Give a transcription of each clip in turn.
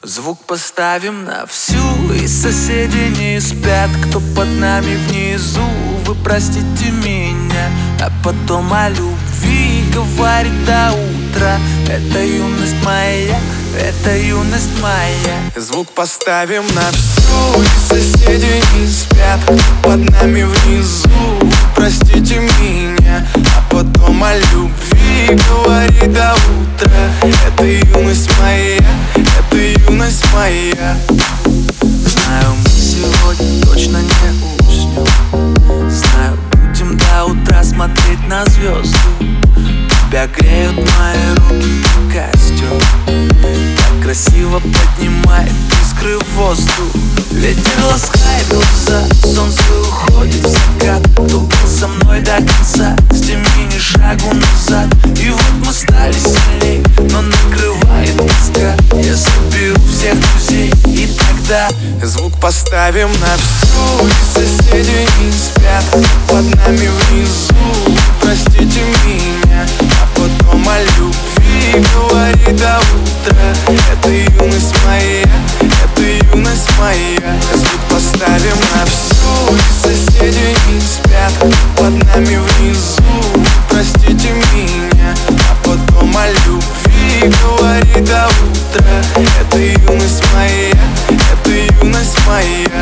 Звук поставим на всю, и соседи не спят. Кто под нами внизу, вы простите меня. А потом о любви говорит до утра. Это юность моя, это юность моя. Звук поставим на всю, и соседи не спят. Кто под нами внизу, простите меня. А потом о любви говорит до утра. Это юность моя, это юность моя. Знаю, мы сегодня точно не уснем. Знаю, будем до утра смотреть на звезды. Тебя греют мои руки и костер. Так красиво поднимает искры в воздух. Ветер ласкает глаза, солнце уходит в закат. Кто был со мной до конца, с теми ни шагу назад. И вот мы стали сильней, но накрывает тоска. Я соберу всех друзей, и тогда звук поставим на всю, и соседи не спят. Под нами внизу, простите меня. А потом о любви говорит до утра. Это юность моя, это юность моя. Звук поставим на всю, и соседи не спят. Под нами внизу, простите меня. А потом о любви говорит до утра. Это юность моя, это юность моя.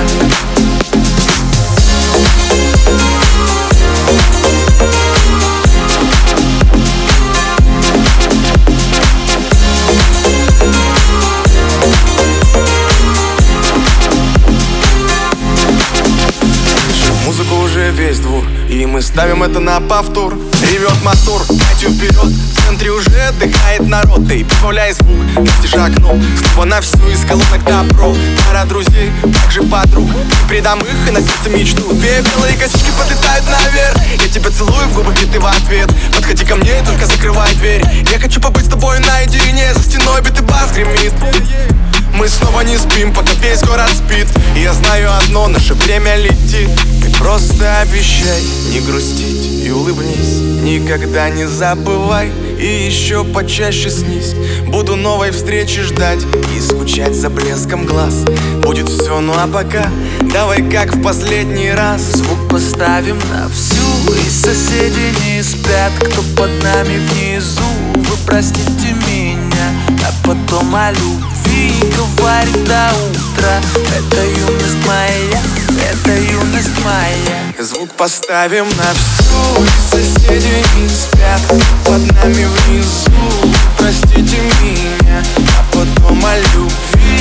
Музыку уже весь двор, и мы ставим это на повтор. Ревет мотор, ночью вперед, в центре уже отдыхает народ. Ты прибавляй звук, настежь окно, снова на всю из колонок добро. Пара друзей, также подруг, предам их и на сердце мечту. Две белые косички подлетают наверх, я тебя целую в губы, и ты в ответ. Подходи ко мне, только закрывай дверь. Я хочу побыть с тобой наедине, за стеной бит и бас гремит. Мы снова не спим, пока весь город спит. И я знаю одно, наше время летит. Ты просто обещай не грустить и улыбнись. Никогда не забывай и еще почаще снись. Буду новой встречи ждать и скучать за блеском глаз. Будет все, ну а пока давай как в последний раз. Звук поставим на всю, и соседи не спят. Кто под нами внизу, вы простите меня. А потом о любви говорит до утра. Это юность моя, это юность моя. Звук поставим на всю, и соседи не спят. Под нами внизу, простите меня. А потом о любви